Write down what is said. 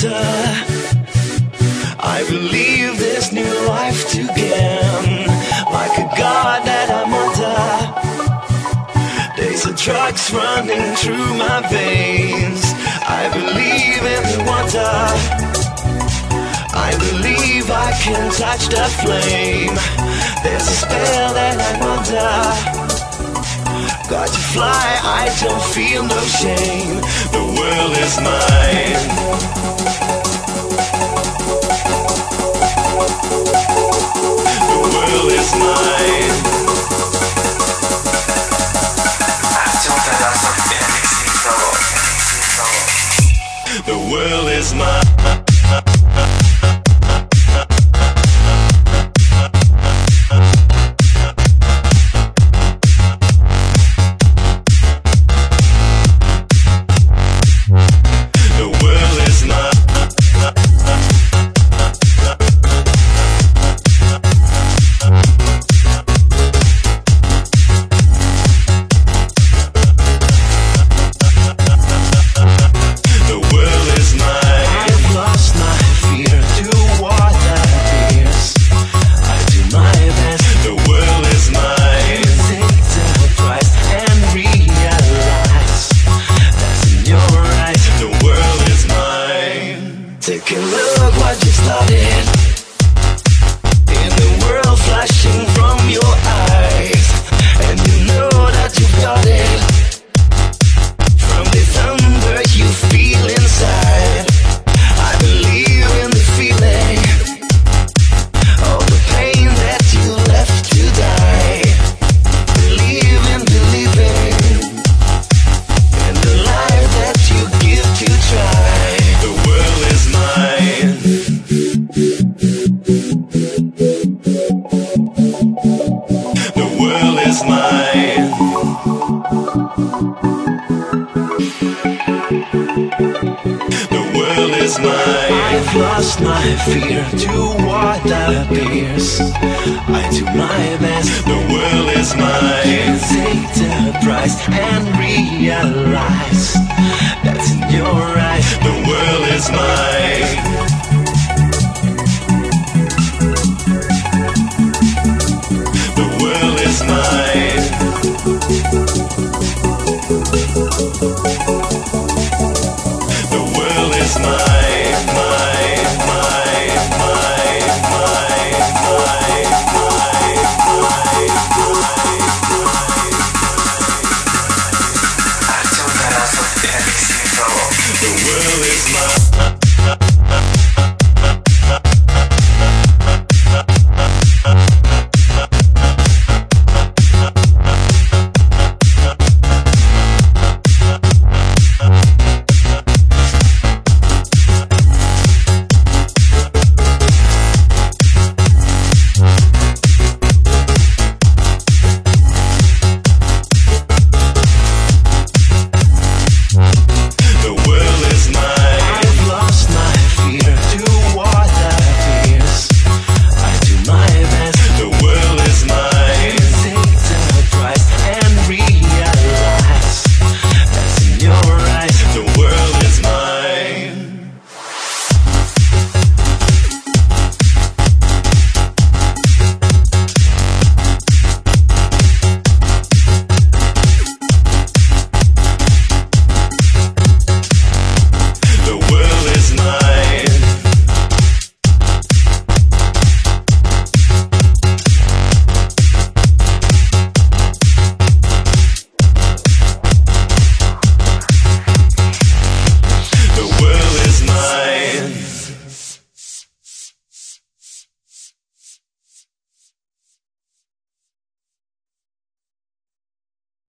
wonder. I believe this new life to gain, like a god that I'm under. Days of drugs running through my veins. I believe in the wonder. I believe I can touch the flame. There's a spell that I'm under. Got to fly, I don't feel no shame. The world is mine. The world is mine. The world is mine. Take a look what you started. In the world flashing from your eyes, and you know that you've got it. From the thunder you feel inside, I believe in the feeling. All the pain that you left to die. Believe in believing in the life that you give to try. The world is mine. The world is mine. The world is mine. I've lost my fear to what appears. I do my best. The world is mine. Take the price and realize that's in your eyes. The world is mine. The world is mine.